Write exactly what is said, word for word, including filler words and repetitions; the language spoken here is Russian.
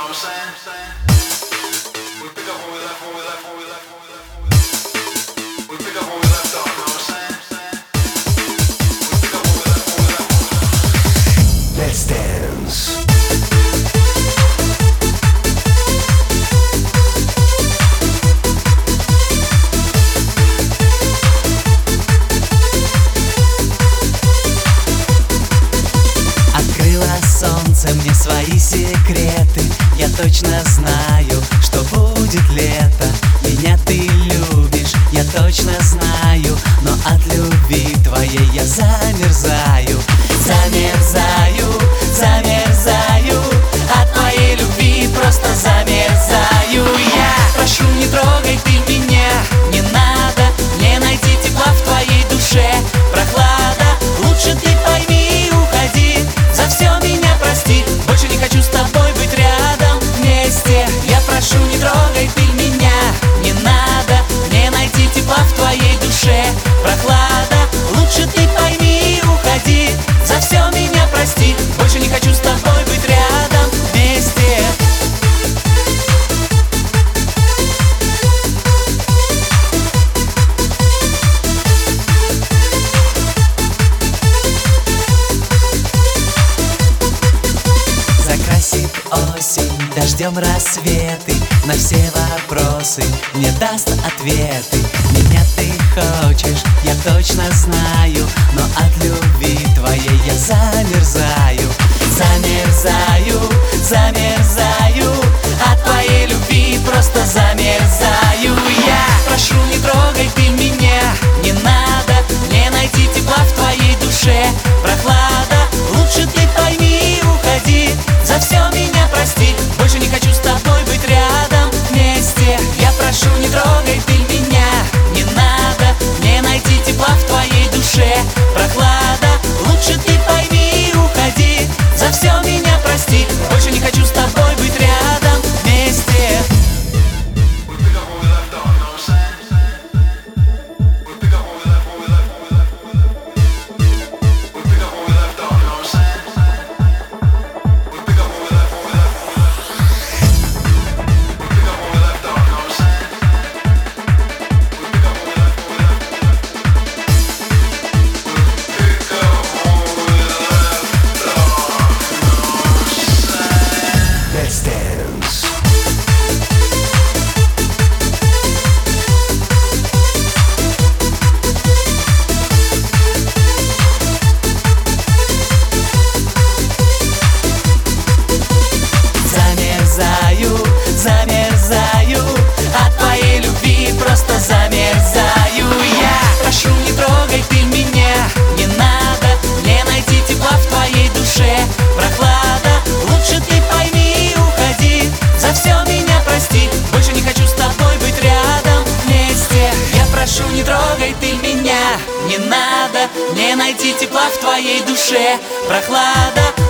Let's dance. Открыло солнце мне свои секреты. Я точно знаю, что будет лето. Меня ты любишь, я точно знаю, но от любви твоей я замерзаю. Замерзаю, замерзаю, от твоей любви просто замерзаю. Я прошу, не трогай ты меня, не надо мне найти тепла в твоей душе. Прохлада, лучше ты пойми, уходи, за все меня прости. Больше не хочу с тобой быть рядом вместе. Я прошу, не трогай ты меня, не надо мне найти тепла в твоей душе. Прохлада, лучше ты пойми, уходи, за все меня прости. Больше не хочу с тобой быть рядом вместе. Закрасит осень дождем рассветы, на все вопросы мне даст ответы. Меня ты хочешь, я точно знаю, но от любви твоей я замерзаю. Замерзаю, замерзаю, от твоей любви просто замерзаю. Я прошу, не трогай ты меня, не надо мне найти тепла в твоей душе. Прохлада, лучше ты пойми, уходи, за все меня прости. Больше не хочу с тобой быть рядом вместе. Я прошу, не трогай ты меня, не надо мне найти тепла в твоей душе. Прохлада, лучше ты пойми, уходи, за все меня прости. Больше не хочу с тобой быть рядом вместе. Let's dance. Замерзаю, замерзаю, от твоей любви просто замерзаю. Я прошу, не трогай ты меня, не надо мне найти тепла в твоей душе. Прохлада, лучше ты пойми, уходи, за все меня прости. Больше не хочу с тобой быть рядом вместе. Я прошу, не трогай ты меня, не надо мне найти тепла в твоей душе. Прохлада,